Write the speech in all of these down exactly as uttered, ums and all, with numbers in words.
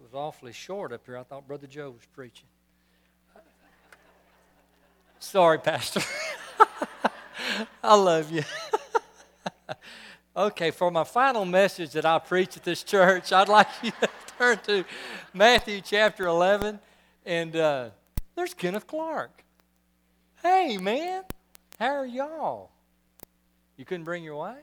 was awfully short up here. I thought Brother Joe was preaching. Sorry, Pastor. I love you. Okay, for my final message that I preach at this church, I'd like you to turn to Matthew chapter eleven. And uh, there's Kenneth Clark. Hey, man. How are y'all? You couldn't bring your wife?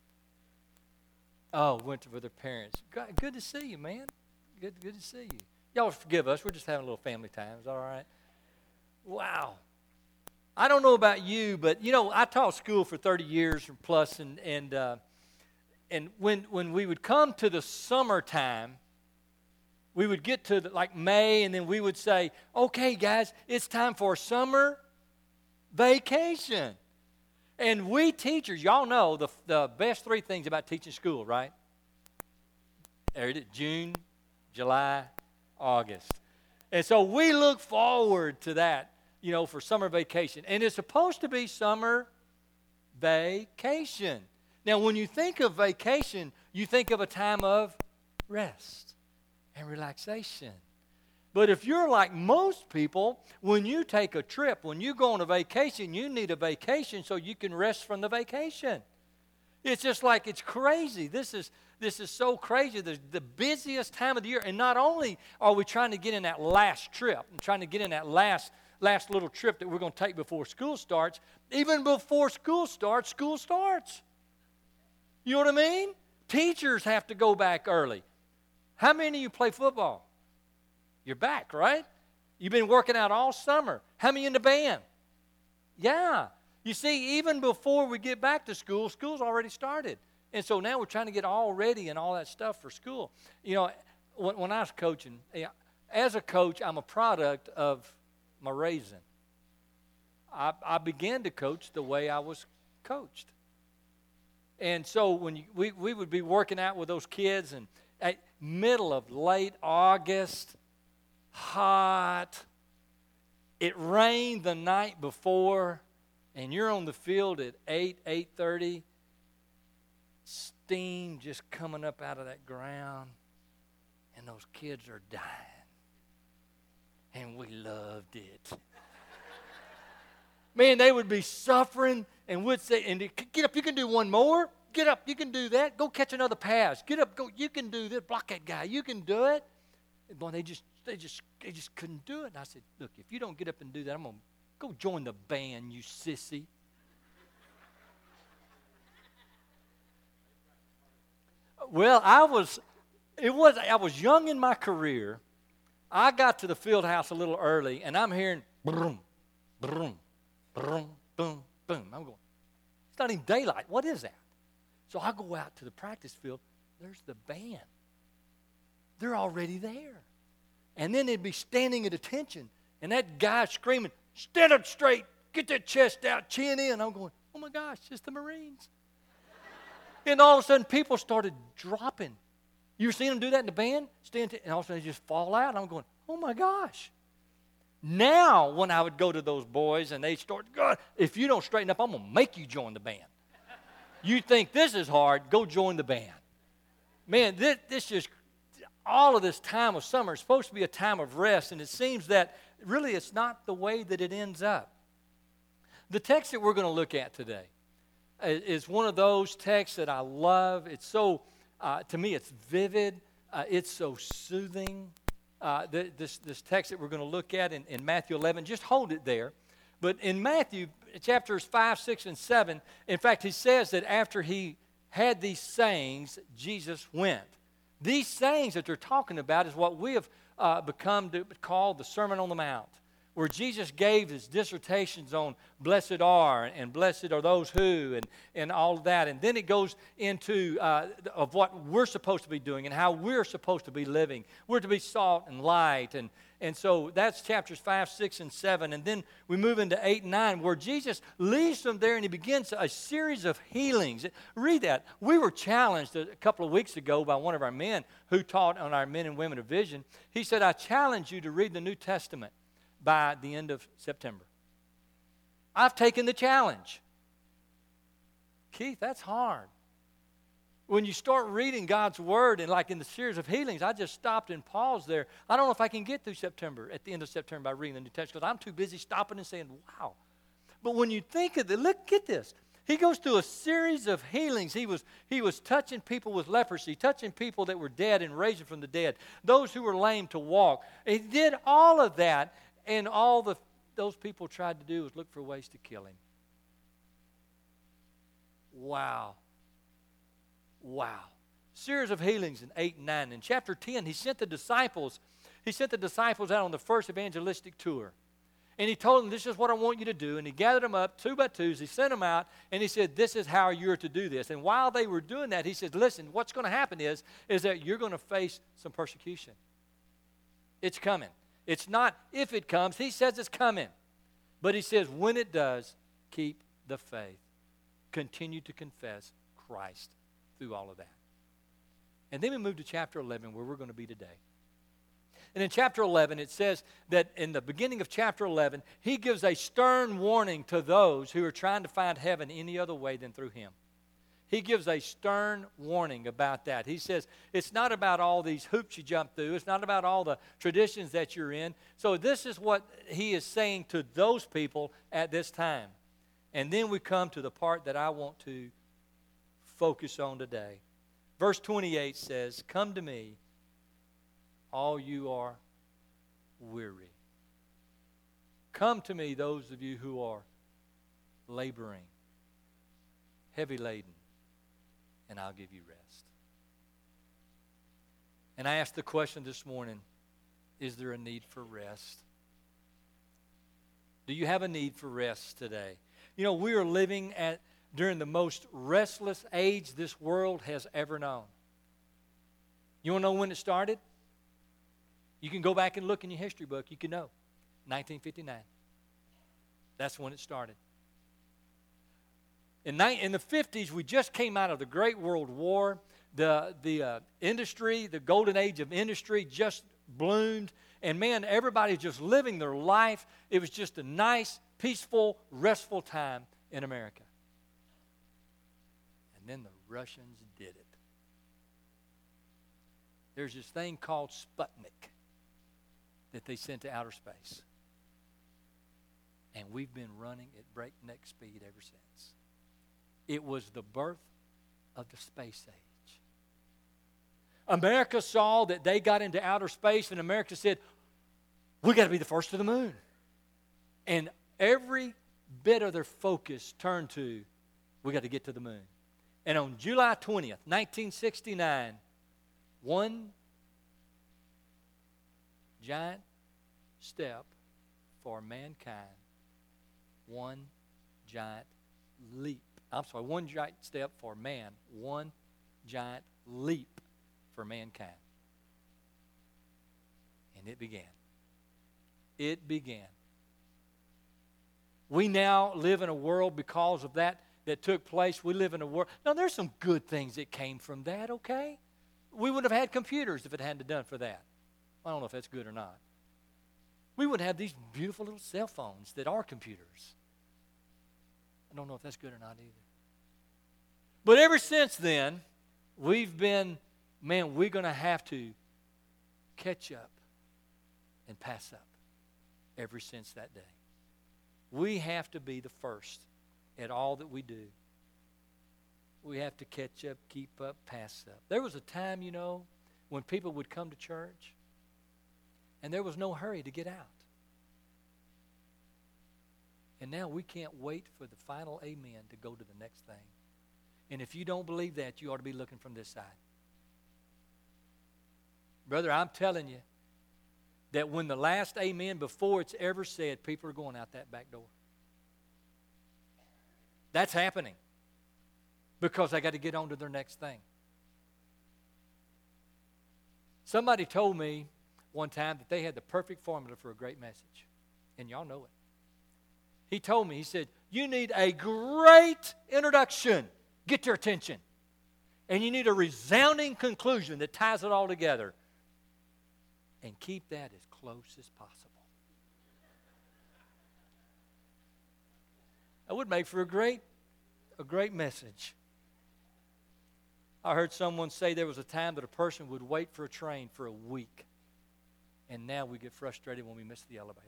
Oh, went to with her parents. Good, good to see you, man. Good, good to see you. Y'all forgive us. We're just having a little family time. Is that all right? Wow. I don't know about you, but, you know, I taught school for thirty years or plus, and and uh, and when when we would come to the summertime, we would get to the, like May, and then we would say, okay, guys, it's time for summer vacation. And we teachers, y'all know the, the best three things about teaching school, right? June, July, August. And so we look forward to that, you know, for summer vacation. And it's supposed to be summer vacation. Now, when you think of vacation, you think of a time of rest and relaxation. But if you're like most people, when you take a trip, when you go on a vacation, you need a vacation so you can rest from the vacation. It's just like, it's crazy. This is this is so crazy. The, the busiest time of the year. And not only are we trying to get in that last trip, and trying to get in that last, last little trip that we're going to take before school starts, even before school starts, school starts. You know what I mean? Teachers have to go back early. How many of you play football? You're back, right? You've been working out all summer. How many in the band? Yeah. You see, even before we get back to school, school's already started. And so now we're trying to get all ready and all that stuff for school. You know, when, when I was coaching, as a coach, I'm a product of my raising. I, I began to coach the way I was coached. And so when you, we, we would be working out with those kids, and at middle of late August, hot, it rained the night before, and you're on the field at eight, eight thirty, steam just coming up out of that ground, and those kids are dying. And we loved it. Man, they would be suffering, and would say, and get up, you can do one more. Get up, you can do that. Go catch another pass. Get up, go, you can do this. Block that guy, you can do it. And boy, they just They just they just couldn't do it. And I said, look, if you don't get up and do that, I'm going to go join the band, you sissy. Well, I was, it was, I was young in my career. I got to the field house a little early, and I'm hearing boom, boom, boom, boom, boom. I'm going, it's not even daylight. What is that? So I go out to the practice field. There's the band. They're already there. And then they'd be standing at attention, and that guy screaming, stand up straight, get that chest out, chin in. I'm going, oh my gosh, it's the Marines. And all of a sudden, people started dropping. You ever seen them do that in the band? Stand, and all of a sudden, they just fall out. I'm going, oh my gosh. Now, when I would go to those boys, and they start, God, if you don't straighten up, I'm going to make you join the band. You think this is hard, go join the band. Man, this, this just... all of this time of summer is supposed to be a time of rest, and it seems that really it's not the way that it ends up. The text that we're going to look at today is one of those texts that I love. It's so, uh, to me, it's vivid. Uh, it's so soothing. Uh, this, this text that we're going to look at in, in Matthew eleven, just hold it there. But in Matthew, chapters five, six, and seven, in fact, he says that after he had these sayings, Jesus went. These sayings that they're talking about is what we have uh, become to call the Sermon on the Mount, where Jesus gave his dissertations on blessed are and blessed are those who and, and all of that. And then it goes into uh, of what we're supposed to be doing and how we're supposed to be living. We're to be salt and light. And, and so that's chapters five, six, and seven. And then we move into eight and nine, where Jesus leaves them there and he begins a series of healings. Read that. We were challenged a couple of weeks ago by one of our men who taught on our Men and Women of Vision. He said, I challenge you to read the New Testament by the end of September. I've taken the challenge. Keith, that's hard. When you start reading God's Word, and like in the series of healings, I just stopped and paused there. I don't know if I can get through September, at the end of September, by reading the New Testament, because I'm too busy stopping and saying, wow. But when you think of it, look, get this. He goes through a series of healings. He was, he was touching people with leprosy, touching people that were dead and raising from the dead, those who were lame to walk. He did all of that, and all the, those people tried to do was look for ways to kill him. Wow. Wow. Series of healings in eight and nine. In chapter ten, he sent the disciples, he sent the disciples out on the first evangelistic tour. And he told them, this is what I want you to do. And he gathered them up two by twos. He sent them out, and he said, this is how you're to do this. And while they were doing that, he said, listen, what's going to happen is, is that you're going to face some persecution. It's coming. It's not if it comes. He says it's coming. But he says, when it does, keep the faith. Continue to confess Christ through all of that. And then we move to chapter eleven, where we're going to be today. And in chapter eleven, it says that in the beginning of chapter eleven, he gives a stern warning to those who are trying to find heaven any other way than through him. He gives a stern warning about that. He says, it's not about all these hoops you jump through. It's not about all the traditions that you're in. So this is what he is saying to those people at this time. And then we come to the part that I want to focus on today. Verse twenty-eight says, come to me, all you are weary. Come to me, those of you who are laboring, heavy laden, and I'll give you rest. And I asked the question this morning, is there a need for rest? Do you have a need for rest today? You know, we are living at during the most restless age this world has ever known. You want to know when it started? You can go back and look in your history book. You can know. nineteen fifty-nine. That's when it started. In, in the fifties, we just came out of the Great World War. The, the uh, industry, the golden age of industry just bloomed. And man, everybody's just living their life. It was just a nice, peaceful, restful time in America. And then the Russians did it. There's this thing called Sputnik that they sent to outer space. And we've been running at breakneck speed ever since. It was the birth of the space age. America saw that they got into outer space, and America said, we got to be the first to the moon. And every bit of their focus turned to, we got to get to the moon. And on July twentieth, nineteen sixty-nine, one giant step for mankind, one giant leap. I'm sorry, one giant step for man, one giant leap for mankind. And it began. It began. We now live in a world because of that that took place. We live in a world. Now, there's some good things that came from that, okay? We wouldn't have had computers if it hadn't done for that. I don't know if that's good or not. We wouldn't have these beautiful little cell phones that are computers. I don't know if that's good or not either. But ever since then, we've been, man, we're going to have to catch up and pass up ever since that day. We have to be the first at all that we do. We have to catch up, keep up, pass up. There was a time, you know, when people would come to church and there was no hurry to get out. And now we can't wait for the final amen to go to the next thing. And if you don't believe that, you ought to be looking from this side. Brother, I'm telling you that when the last amen before it's ever said, people are going out that back door. That's happening because they got to get on to their next thing. Somebody told me one time that they had the perfect formula for a great message, and y'all know it. He told me, he said, you need a great introduction, get your attention, and you need a resounding conclusion that ties it all together, and keep that as close as possible. That would make for a great, a great message. I heard someone say there was a time that a person would wait for a train for a week. And now we get frustrated when we miss the elevator.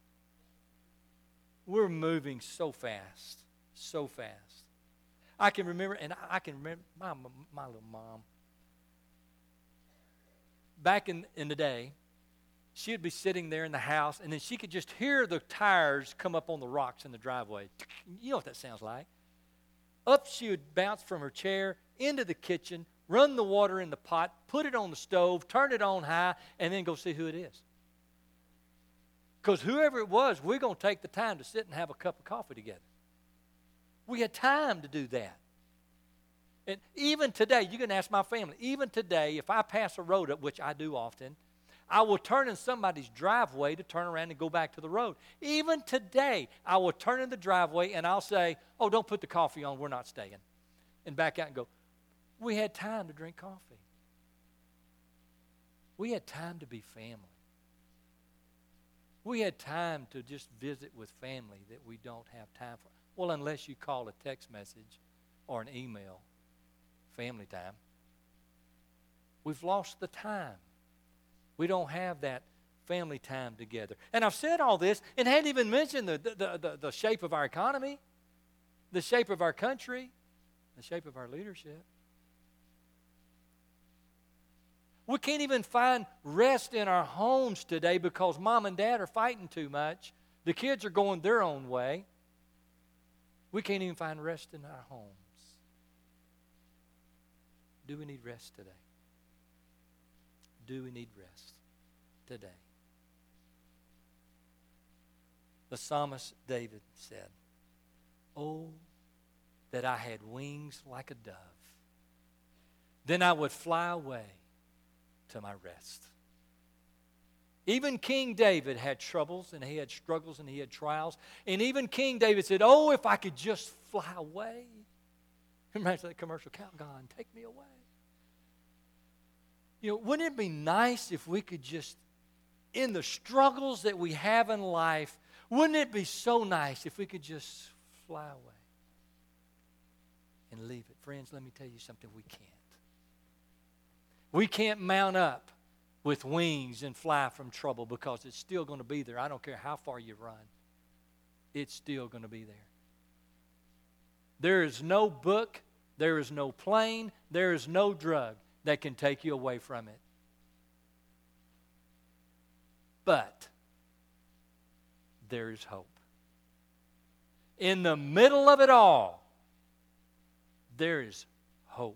We're moving so fast, so fast. I can remember, and I can remember my, my little mom. Back in, in the day, she would be sitting there in the house, and then she could just hear the tires come up on the rocks in the driveway. You know what that sounds like. Up she would bounce from her chair into the kitchen, run the water in the pot, put it on the stove, turn it on high, and then go see who it is. Because whoever it was, we're going to take the time to sit and have a cup of coffee together. We had time to do that. And even today, you can ask my family, even today, if I pass a road up, which I do often, I will turn in somebody's driveway to turn around and go back to the road. Even today, I will turn in the driveway and I'll say, oh, don't put the coffee on, we're not staying. And back out and go, we had time to drink coffee. We had time to be family. We had time to just visit with family that we don't have time for. Well, unless you call a text message or an email, family time. We've lost the time. We don't have that family time together. And I've said all this and hadn't even mentioned the, the, the, the shape of our economy, the shape of our country, the shape of our leadership. We can't even find rest in our homes today because mom and dad are fighting too much. The kids are going their own way. We can't even find rest in our homes. Do we need rest today? Do we need rest today? The psalmist David said, oh, that I had wings like a dove. Then I would fly away to my rest. Even King David had troubles and he had struggles and he had trials. And even King David said, oh, if I could just fly away. Remember that commercial, Count Gone, take me away. You know, wouldn't it be nice if we could just, in the struggles that we have in life, wouldn't it be so nice if we could just fly away and leave it? Friends, let me tell you something, we can't. We can't mount up with wings and fly from trouble because it's still going to be there. I don't care how far you run. It's still going to be there. There is no book, there is no plane, there is no drug that can take you away from it. But there is hope. In the middle of it all, there is hope.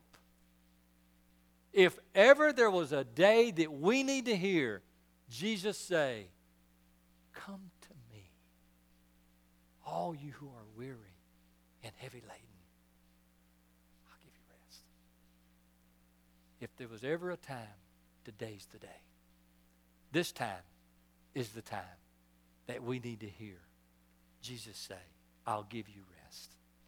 If ever there was a day that we need to hear Jesus say, come to me, all you who are weary and heavy laden, I'll give you rest. If there was ever a time, today's the day. This time is the time that we need to hear Jesus say, I'll give you rest.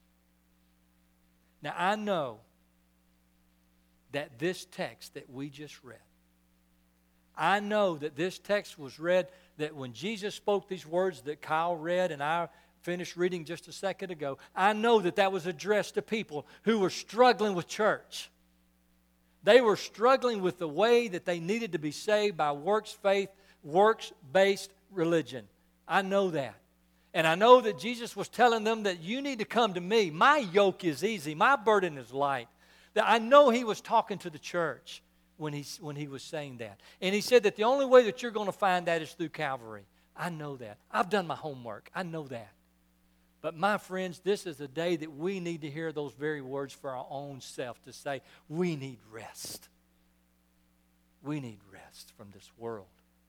Now, I know that this text that we just read, I know that this text was read, that when Jesus spoke these words that Kyle read and I finished reading just a second ago, I know that that was addressed to people who were struggling with church. They were struggling with the way that they needed to be saved by works faith, works-based religion. I know that. And I know that Jesus was telling them that you need to come to me. My yoke is easy. My burden is light. That I know he was talking to the church when he, when he was saying that. And he said that the only way that you're going to find that is through Calvary. I know that. I've done my homework. I know that. But my friends, this is a day that we need to hear those very words for our own self to say, we need rest. We need rest from this world.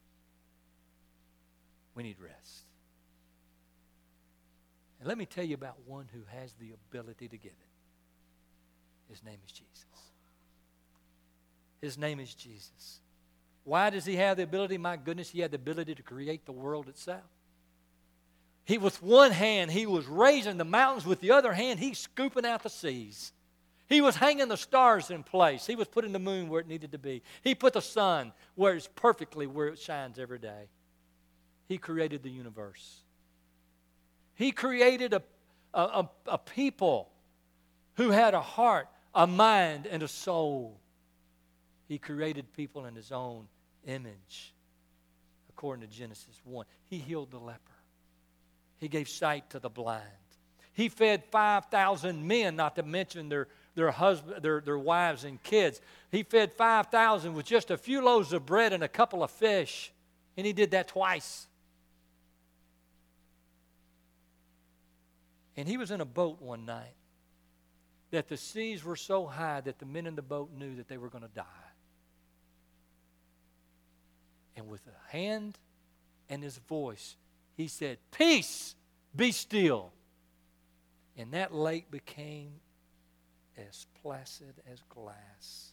We need rest. And let me tell you about one who has the ability to give it. His name is Jesus. His name is Jesus. Why does he have the ability? My goodness, he had the ability to create the world itself. He, with one hand, he was raising the mountains. With the other hand, he's scooping out the seas. He was hanging the stars in place. He was putting the moon where it needed to be. He put the sun where it's perfectly where it shines every day. He created the universe. He created a, a, a, a people who had a heart a mind, and a soul. He created people in His own image, according to Genesis one. He healed the leper. He gave sight to the blind. He fed five thousand men, not to mention their, their, husband, their, their wives and kids. He fed five thousand with just a few loaves of bread and a couple of fish. And He did that twice. And He was in a boat one night that the seas were so high that the men in the boat knew that they were going to die. And with a hand and His voice, He said, "Peace, be still." And that lake became as placid as glass.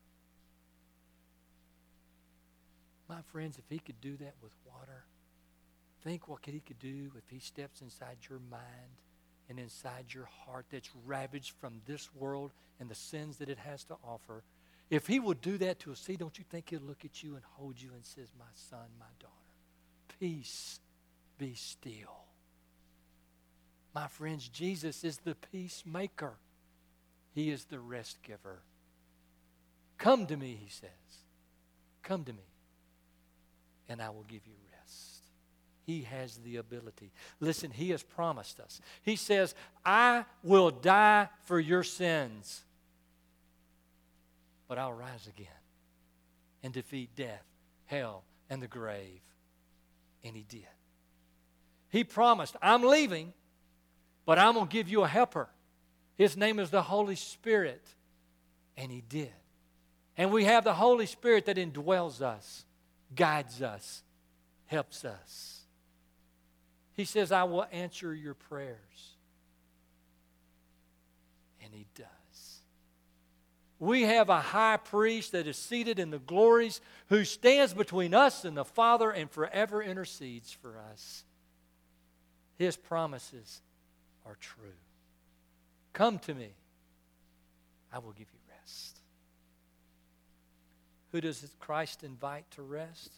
My friends, if He could do that with water, think what He could do if He steps inside your mind and inside your heart that's ravaged from this world and the sins that it has to offer. If He would do that to a sea, don't you think He'll look at you and hold you and says, "My son, my daughter, peace, be still." My friends, Jesus is the peacemaker. He is the rest giver. Come to me, He says. Come to me, and I will give you rest. He has the ability. Listen, He has promised us. He says, "I will die for your sins, but I'll rise again and defeat death, hell, and the grave." And He did. He promised, "I'm leaving, but I'm going to give you a helper. His name is the Holy Spirit." And He did. And we have the Holy Spirit that indwells us, guides us, helps us. He says, "I will answer your prayers." And He does. We have a high priest that is seated in the glories, who stands between us and the Father and forever intercedes for us. His promises are true. Come to me, I will give you rest. Who does Christ invite to rest?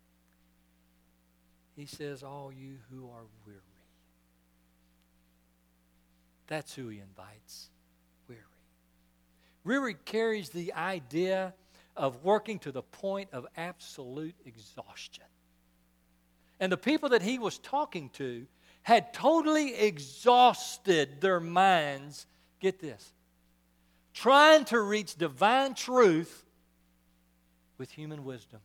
He says, "All you who are weary." That's who He invites, weary. Weary carries the idea of working to the point of absolute exhaustion. And the people that He was talking to had totally exhausted their minds, get this, trying to reach divine truth with human wisdom.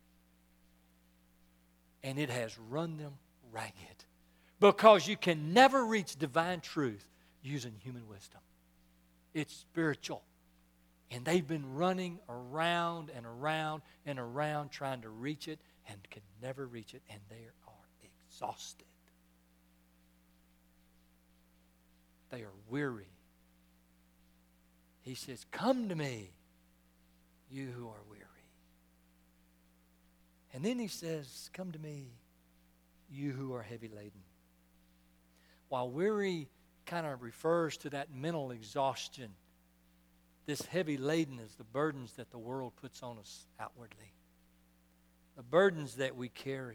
And it has run them ragged, because you can never reach divine truth using human wisdom. It's spiritual. And they've been running around and around and around trying to reach it and can never reach it, and they are exhausted. They are weary. He says, "Come to me, you who are weary." And then He says, "Come to me, you who are heavy laden." While weary kind of refers to that mental exhaustion, this heavy laden is the burdens that the world puts on us outwardly. The burdens that we carry.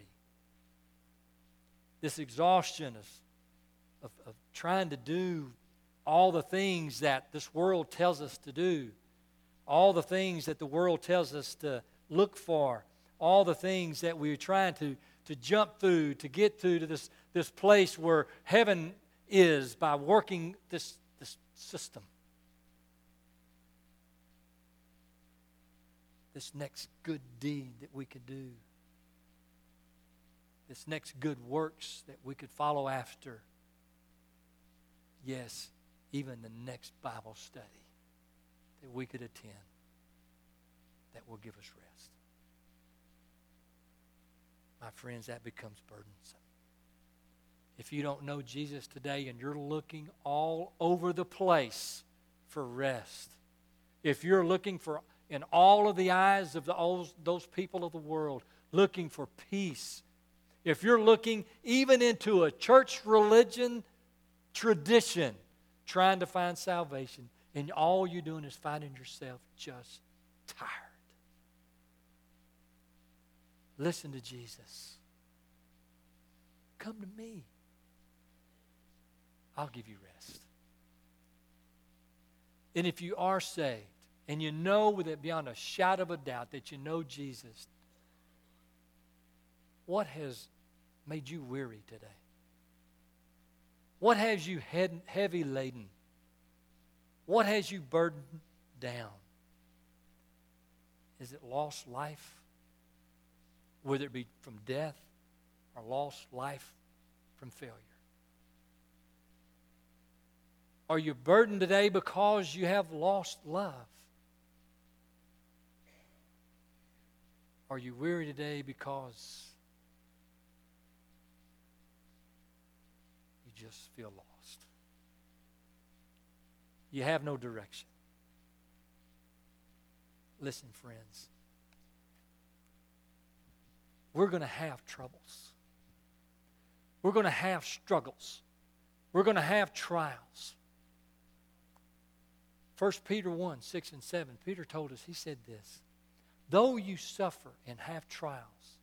This exhaustion is Of, of trying to do all the things that this world tells us to do, all the things that the world tells us to look for, all the things that we're trying to, to jump through to get to, to this, this place where heaven is by working this, this system. This next good deed that we could do. This next good works that we could follow after. Yes, even the next Bible study that we could attend that will give us rest. My friends, that becomes burdensome. If you don't know Jesus today and you're looking all over the place for rest, if you're looking for, in all of the eyes of the, those people of the world, looking for peace, if you're looking even into a church religion tradition, trying to find salvation, and all you're doing is finding yourself just tired, listen to Jesus. Come to me. I'll give you rest. And if you are saved, and you know with it beyond a shadow of a doubt that you know Jesus, what has made you weary today? What has you head, heavy laden? What has you burdened down? Is it lost life? Whether it be from death or lost life from failure. Are you burdened today because you have lost love? Are you weary today because you just feel lost? You have no direction. Listen, friends. We're going to have troubles. We're going to have struggles. We're going to have trials. First Peter one, six and seven, Peter told us, he said this, though you suffer and have trials,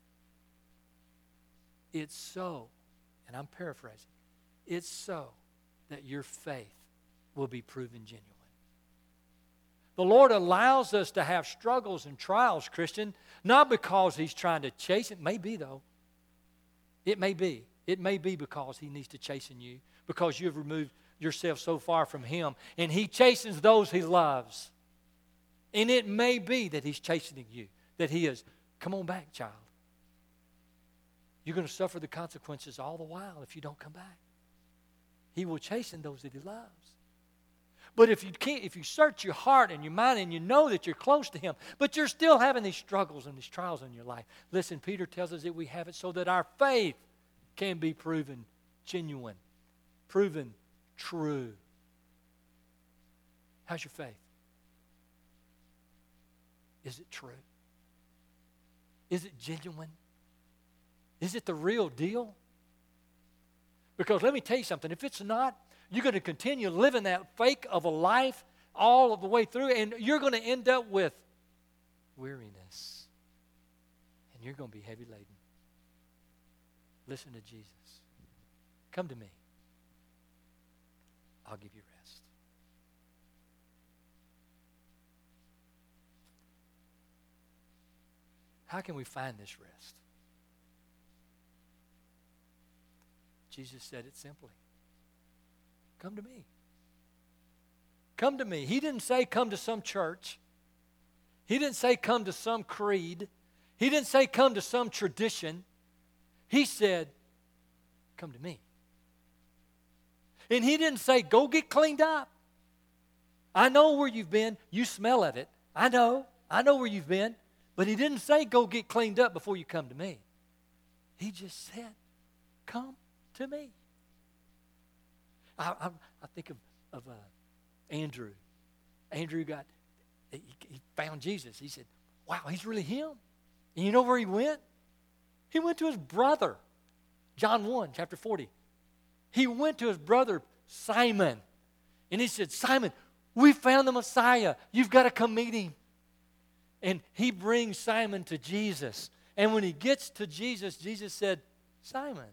it's so, and I'm paraphrasing, it's so that your faith will be proven genuine. The Lord allows us to have struggles and trials, Christian, not because He's trying to chasten. It may be, though. It may be. It may be because He needs to chasten you, because you have removed yourself so far from Him, and He chastens those He loves. And it may be that He's chastening you, that He is, come on back, child. You're going to suffer the consequences all the while if you don't come back. He will chasten those that He loves. But if you can't, if you search your heart and your mind and you know that you're close to Him, but you're still having these struggles and these trials in your life, listen, Peter tells us that we have it so that our faith can be proven genuine, proven true. How's your faith? Is it true? Is it genuine? Is it the real deal? Because let me tell you something, if it's not, you're going to continue living that fake of a life all of the way through, and you're going to end up with weariness. And you're going to be heavy laden. Listen to Jesus. Come to me. I'll give you rest. How can we find this rest? Jesus said it simply. Come to me. Come to me. He didn't say come to some church. He didn't say come to some creed. He didn't say come to some tradition. He said, come to me. And He didn't say, go get cleaned up. I know where you've been. You smell of it. I know. I know where you've been. But He didn't say, go get cleaned up before you come to me. He just said, come to me. I, I, I think of, of uh, Andrew. Andrew got, he, he found Jesus. He said, wow, He's really Him. And you know where he went? He went to his brother. John one, chapter forty. He went to his brother, Simon. And he said, Simon, we found the Messiah. You've got to come meet Him. And he brings Simon to Jesus. And when he gets to Jesus, Jesus said, Simon,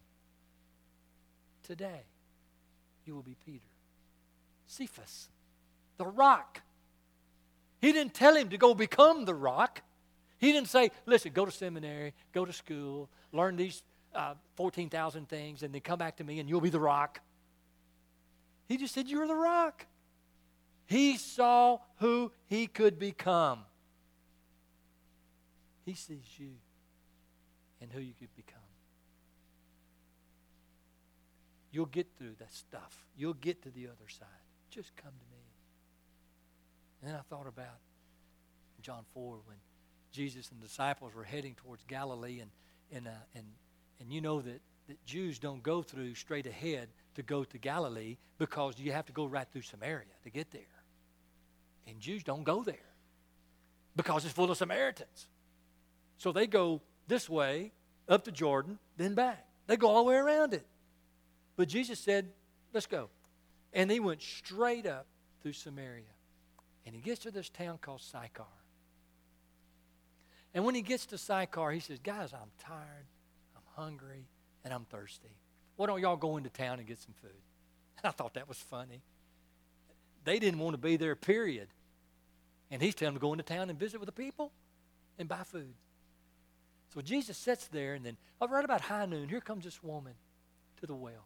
today you will be Peter. Cephas, the rock. He didn't tell him to go become the rock. He didn't say, listen, go to seminary, go to school, learn these uh, fourteen thousand things, and then come back to me and you'll be the rock. He just said, you're the rock. He saw who he could become. He sees you and who you could become. You'll get through that stuff. You'll get to the other side. Just come to me. And then I thought about John four when Jesus and the disciples were heading towards Galilee, and and uh, and and you know that, that Jews don't go through straight ahead to go to Galilee because you have to go right through Samaria to get there. And Jews don't go there because it's full of Samaritans. So they go this way, up to Jordan, then back. They go all the way around it. But Jesus said, let's go. And he went straight up through Samaria. And he gets to this town called Sychar. And when he gets to Sychar, he says, guys, I'm tired, I'm hungry, and I'm thirsty. Why don't y'all go into town and get some food? And I thought that was funny. they didn't want to be there, period. And he's telling them to go into town and visit with the people and buy food. So Jesus sits there, and then right about high noon, here comes this woman to the well.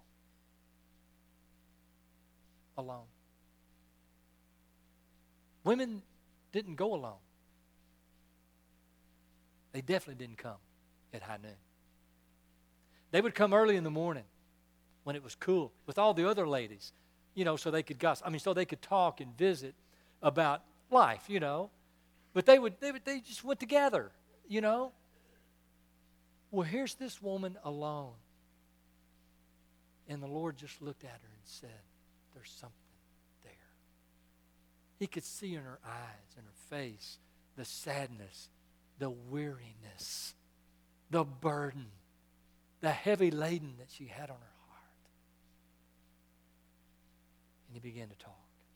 Alone. Women didn't go alone. They definitely didn't come at high noon. They would come early in the morning when it was cool with all the other ladies, you know, so they could gossip. I mean, so they could talk and visit about life, you know. But they would, they would, they just went together, you know. Well, here's this woman alone. And the Lord just looked at her and said, there's something there. He could see in her eyes, in her face, the sadness, the weariness, the burden, the heavy laden that she had on her heart. And he began to talk.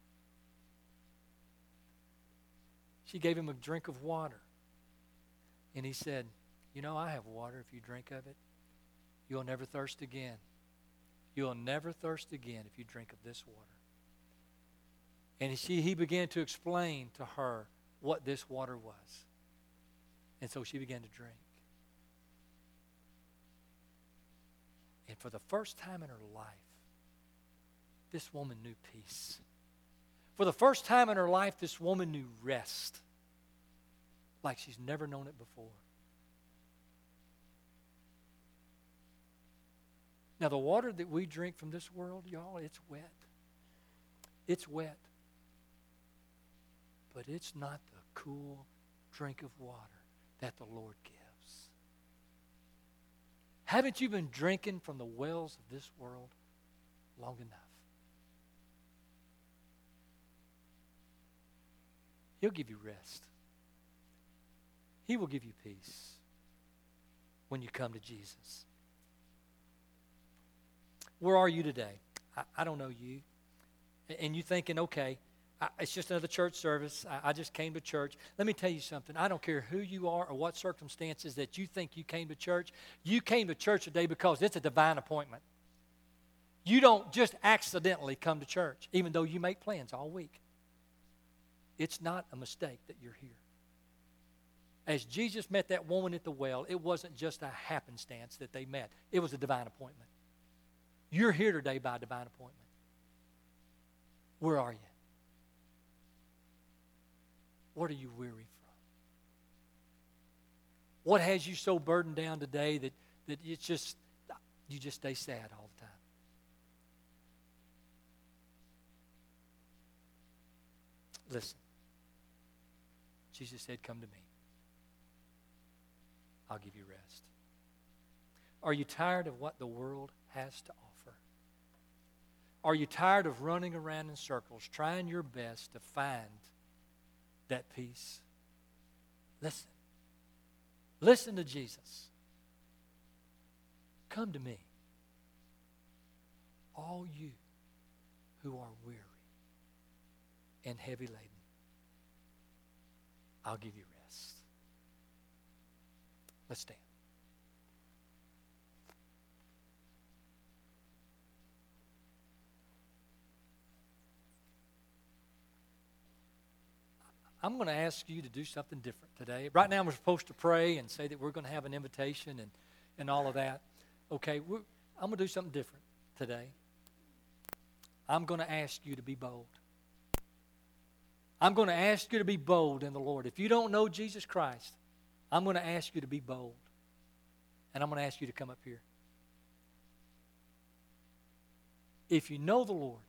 She gave him a drink of water. And he said, you know, I have water. If you drink of it, you'll never thirst again. You'll never thirst again if you drink of this water. And she, he began to explain to her what this water was. And so she began to drink. And for the first time in her life, this woman knew peace. For the first time in her life, this woman knew rest like she's never known it before. Now, the water that we drink from this world, y'all, it's wet. It's wet. But it's not the cool drink of water that the Lord gives. Haven't you been drinking from the wells of this world long enough? He'll give you rest. He will give you peace when you come to Jesus. Where are you today? I, I don't know you. And you thinking, okay, I, it's just another church service. I, I just came to church. Let me tell you something. I don't care who you are or what circumstances that you think you came to church. You came to church today because it's a divine appointment. You don't just accidentally come to church, even though you make plans all week. It's not a mistake that you're here. As Jesus met that woman at the well, it wasn't just a happenstance that they met. It was a divine appointment. You're here today by a divine appointment. Where are you? What are you weary from? What has you so burdened down today that, that it's just, you just stay sad all the time? Listen. Jesus said, come to me. I'll give you rest. Are you tired of what the world has to offer? Are you tired of running around in circles, trying your best to find that peace? Listen. Listen to Jesus. Come to me, all you who are weary and heavy laden. I'll give you rest. Let's stand. I'm going to ask you to do something different today. Right now we're supposed to pray and say that we're going to have an invitation and, and all of that. Okay, we're, I'm going to do something different today. I'm going to ask you to be bold. I'm going to ask you to be bold in the Lord. If you don't know Jesus Christ, I'm going to ask you to be bold. And I'm going to ask you to come up here. If you know the Lord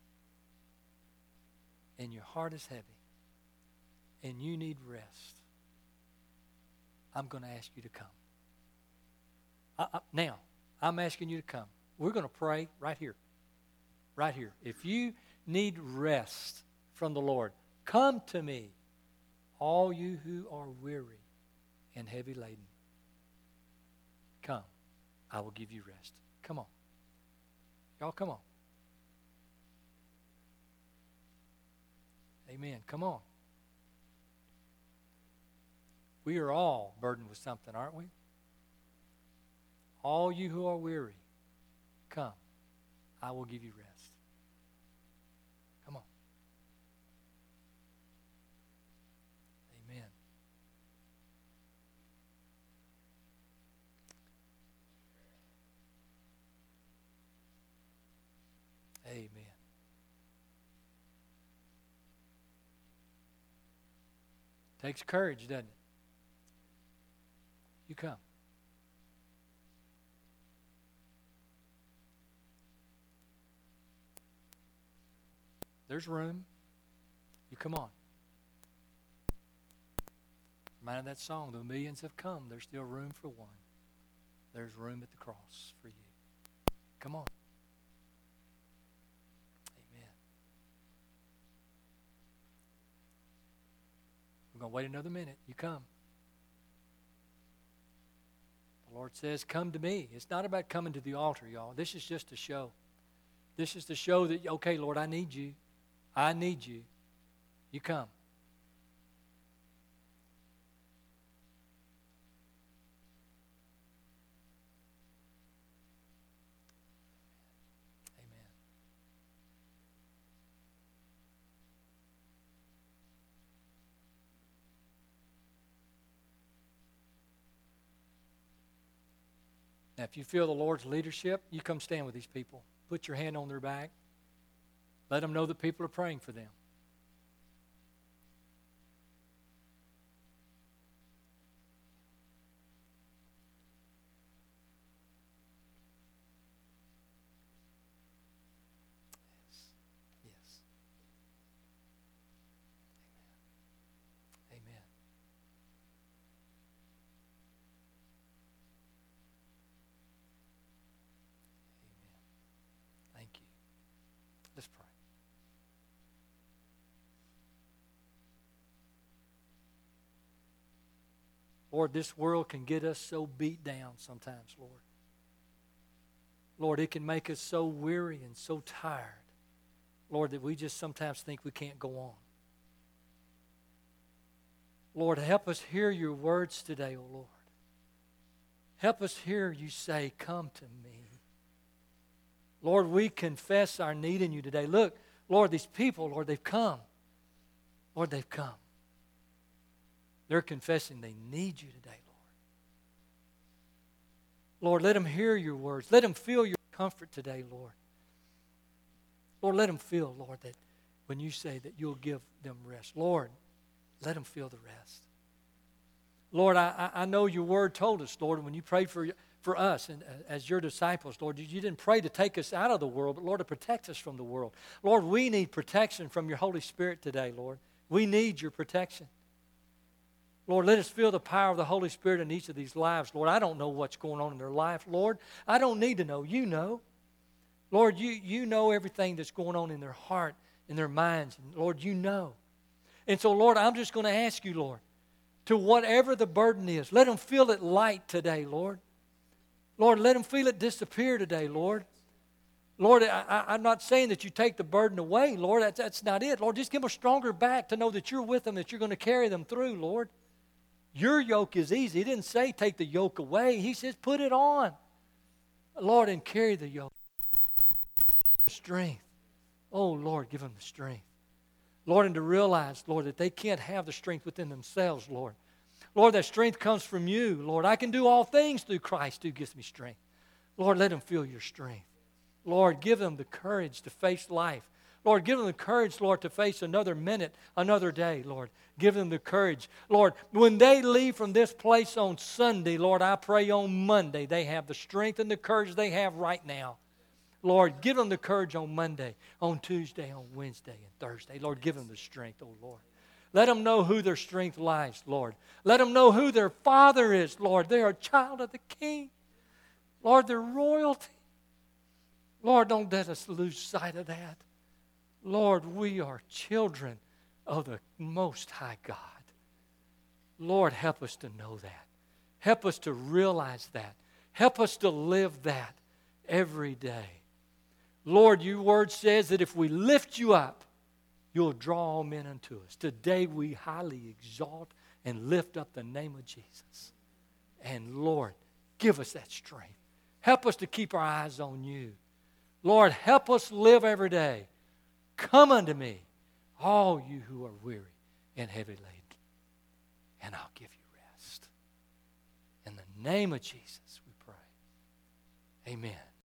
and your heart is heavy and you need rest, I'm going to ask you to come. I, I, now, I'm asking you to come. We're going to pray right here. Right here. If you need rest from the Lord, come to me, all you who are weary and heavy laden. Come, I will give you rest. Come on. Y'all, come on. Amen. Come on. We are all burdened with something, aren't we? All you who are weary, come, I will give you rest. Come on. Takes courage, doesn't it? You come. There's room. You come on. Reminded that song, the millions have come. There's still room for one. There's room at the cross for you. Come on. Amen. We're going to wait another minute. You come. The Lord says, come to me. It's not about coming to the altar, y'all. This is just a show. This is to show that, okay, Lord, I need you. I need you. You come. Amen. Now, if you feel the Lord's leadership, you come stand with these people. Put your hand on their back. Let them know that people are praying for them. Yes. Yes. Amen. Amen. Amen. Thank you. Let's pray. Lord, this world can get us so beat down sometimes, Lord. Lord, it can make us so weary and so tired, Lord, that we just sometimes think we can't go on. Lord, help us hear your words today, O Lord. Help us hear you say, come to me. Lord, we confess our need in you today. Look, Lord, these people, Lord, they've come. Lord, they've come. They're confessing they need you today, Lord. Lord, let them hear your words. Let them feel your comfort today, Lord. Lord, let them feel, Lord, that when you say that you'll give them rest. Lord, let them feel the rest. Lord, I, I know your word told us, Lord, when you prayed for, for us and as your disciples, Lord, you didn't pray to take us out of the world, but, Lord, to protect us from the world. Lord, we need protection from your Holy Spirit today, Lord. We need your protection. Lord, let us feel the power of the Holy Spirit in each of these lives. Lord, I don't know what's going on in their life. Lord, I don't need to know. You know. Lord, you, you know everything that's going on in their heart, in their minds. And Lord, you know. And so, Lord, I'm just going to ask you, Lord, to whatever the burden is, let them feel it light today, Lord. Lord, let them feel it disappear today, Lord. Lord, I, I, I'm not saying that you take the burden away, Lord. That's, that's not it. Lord, just give them a stronger back to know that you're with them, that you're going to carry them through, Lord. Your yoke is easy. He didn't say take the yoke away. He says put it on. Lord, and carry the yoke. Strength. Oh, Lord, give them the strength. Lord, and to realize, Lord, that they can't have the strength within themselves, Lord. Lord, that strength comes from you. Lord, I can do all things through Christ who gives me strength. Lord, let them feel your strength. Lord, give them the courage to face life. Lord, give them the courage, Lord, to face another minute, another day, Lord. Give them the courage. Lord, when they leave from this place on Sunday, Lord, I pray on Monday they have the strength and the courage they have right now. Lord, give them the courage on Monday, on Tuesday, on Wednesday, and Thursday. Lord, give them the strength, oh Lord. Let them know who their strength lies, Lord. Let them know who their Father is, Lord. They are a child of the King. Lord, they're royalty. Lord, don't let us lose sight of that. Lord, we are children of the Most High God. Lord, help us to know that. Help us to realize that. Help us to live that every day. Lord, your word says that if we lift you up, you'll draw all men unto us. Today we highly exalt and lift up the name of Jesus. And Lord, give us that strength. Help us to keep our eyes on you. Lord, help us live every day. Come unto me, all you who are weary and heavy laden, and I'll give you rest. In the name of Jesus we pray. Amen.